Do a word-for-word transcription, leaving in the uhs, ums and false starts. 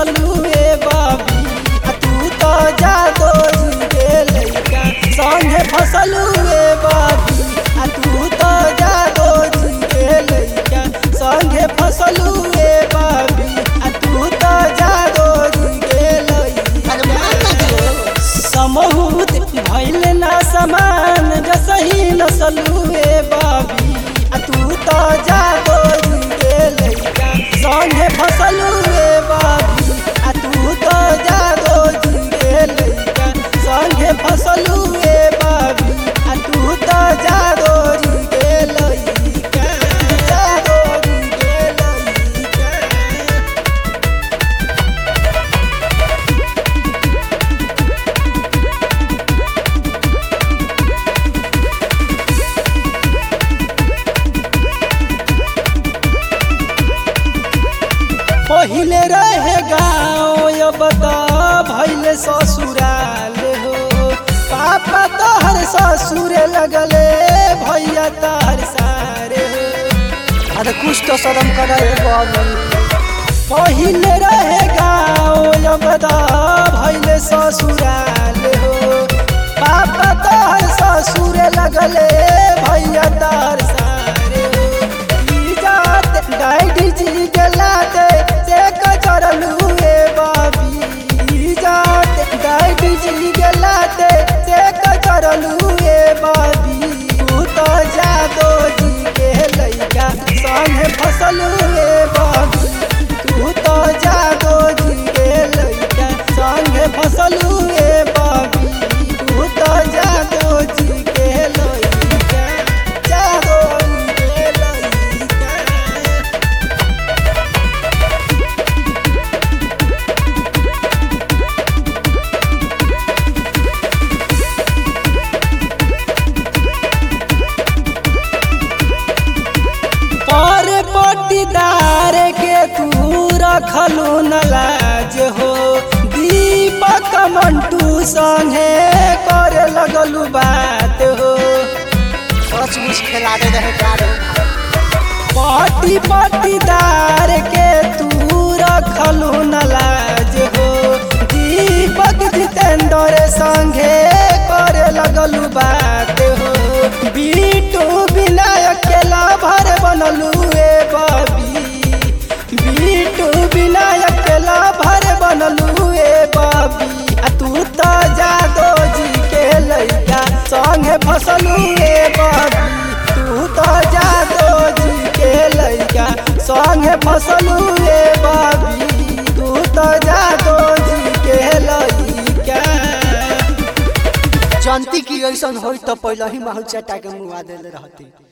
नसलू ए बाबी आ तू तो जादो जी के लइका संगे फसलू ए बाबी आ तू तो जादो जी के लइका संगे फसलू ए बाबी आ तू तो जादो जी के लइका समहूत भइल ना समान जसही नसलू ए बाबी आ तू तो जादो जी के लइका संगे फसलू ए बाबी आ तू तो जादो जी के लइका संगे फसलू ए बाबी आ तू तो जादो जी के लइका जादो जी के लइका। पहिले रहे गाँव अब तो भैल ससुराल हो पापा तोहर ससुरे लगले भैया तोहर सारे हो अरे कुछ तो शर्म करे बाबू। पहिले रहे गाँव अब तो भैल ससुराल हो पापा तोहर ससुरे लगले भैया तोहर सारे हो इजात डाइडी जी गलाते से कचरलू ए बाबी इजात डाइडी जी गलाते से कचरलू ए बाबी तू तो जादो जी के लइका संगे फसलू ए बाबी तू तो जादो जी के लइका संगे फसलू ए बाबी तू तो जादो जी के लइका जादो जी के लइका। पर पटीदार के तू रखलू न लाज हो दीपक मंटू संगे करे लगलू बात हो सचमुच खेला दे रहे गाड़ो पटी पटीदार के तू रखलू न लाज हो दीपक जितेंद्र संगे करे लगलू बात हो बीटू विनायक के लाभर बनलू ए बाबी बीटू विनायक के लाभर बनलू ए बाबी आ तू तो जादो जी के लइका संगे फसलू ए बाबी तू तो जादो जी के लइका संगे फसलू ए बाबी तू तो जादो जी के लइका। जनती की ऐसा हो तो पहले ही माहौल चटा के मुआ देले रहती।